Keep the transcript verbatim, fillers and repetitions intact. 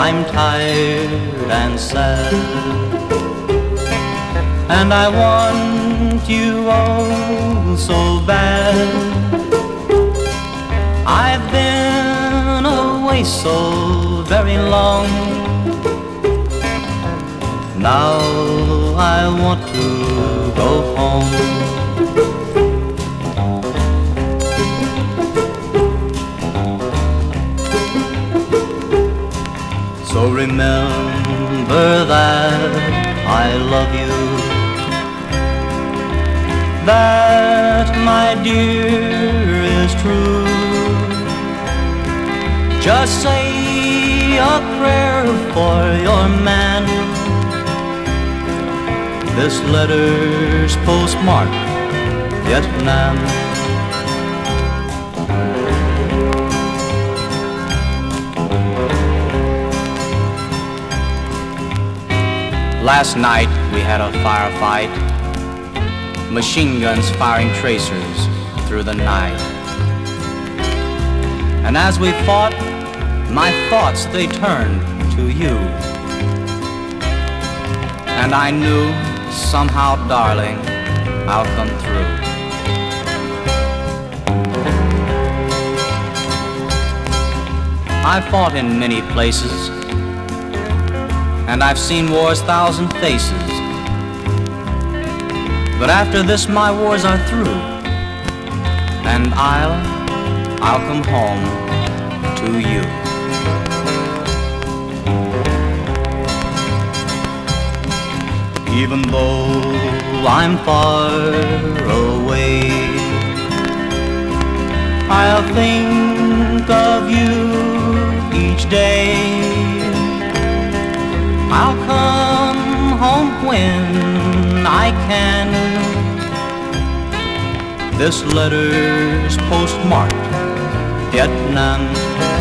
I'm tired and sad, and I want you oh so bad. I've been away so very long, now I want to go home. So remember that I love you, that my dear is true. Just say a prayer for your man. This letter's postmarked Vietnam. Last night we had a firefight, machine guns firing tracers through the night. And as we fought, my thoughts they turned to you. And I knew somehow, darling, I'll come through. I fought in many places, and I've seen war's thousand faces. But after this my wars are through, and I'll, I'll come home to you. Even though I'm far away, I'll think of you each day. I'll come home when I can. This letter's postmarked Vietnam.